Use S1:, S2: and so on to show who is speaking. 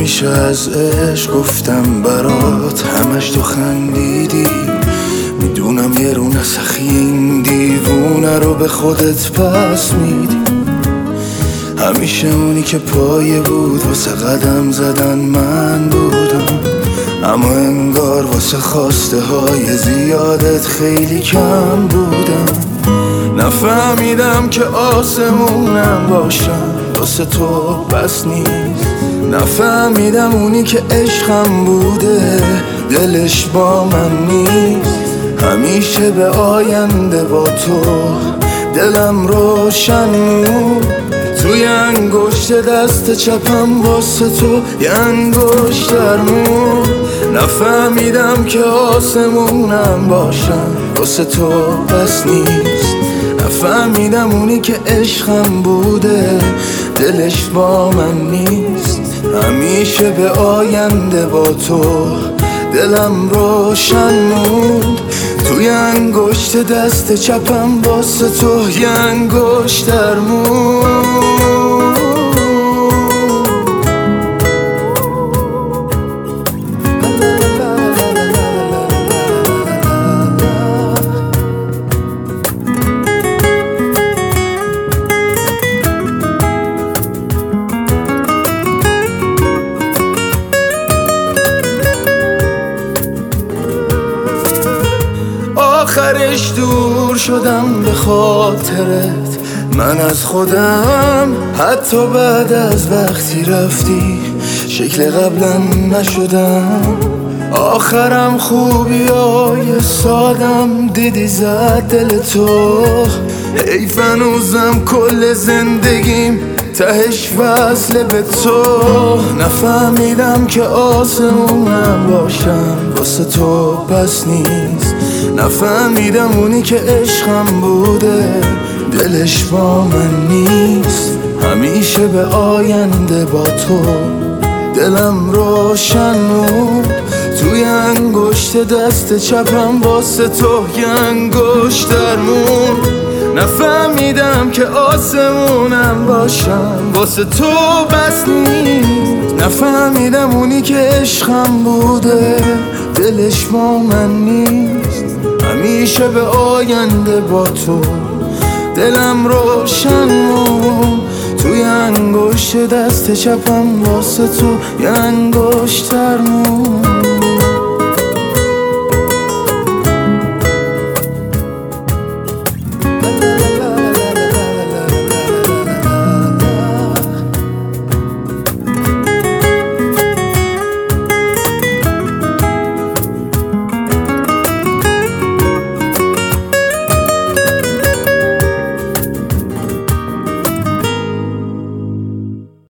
S1: همیشه از عشق گفتم برات، همش تو خندیدی. میدونم یه رو نسخی این دیوونه رو به خودت پس میدی. همیشه اونی که پایه بود واسه قدم زدن من بودم، اما انگار واسه خواسته های زیادت خیلی کم بودم. نفهمیدم که آسمونم باشم واسه تو بس نیست. نفهمیدم اونی که عشقم بوده دلش با من نیست. همیشه به آینده با تو دلم روشن بود. توی انگشت دست چپم واسه تو یه انگشتر مون. نفهمیدم که آسمونم باشم واسه تو بس نیست. نفهمیدم اونی که عشقم بوده دلش با من نیست. همیشه به آینده با تو دلم روشن بود. توی انگشت دست چپم واسه تو یه انگشتر مون. آخرش دور شدم به خاطرت من از خودم، حتی بعد از وقتی رفتی شکل قبلا نشدم. آخرم خوبیای سادم دیدی زد دل تو. حیف هنوزم کل زندگیم تهش وصله به تو. نفهمیدم که آسمونم باشم واسه تو بس نیست. نفهمیدم اونی که عشقم بوده دلش با من نیست. همیشه به آینده با تو دلم روشن بود. توی انگشت دست چپم واسه تو یه انگشتر مون. نفهمیدم که آسمونم باشم واسه تو بس نیست. نفهمیدم اونی که عشقم بوده دلش با من نیست. همیشه به آینده با تو دلم روشن بود. توی انگشت دست چپم واسه تو یه انگشتر مون.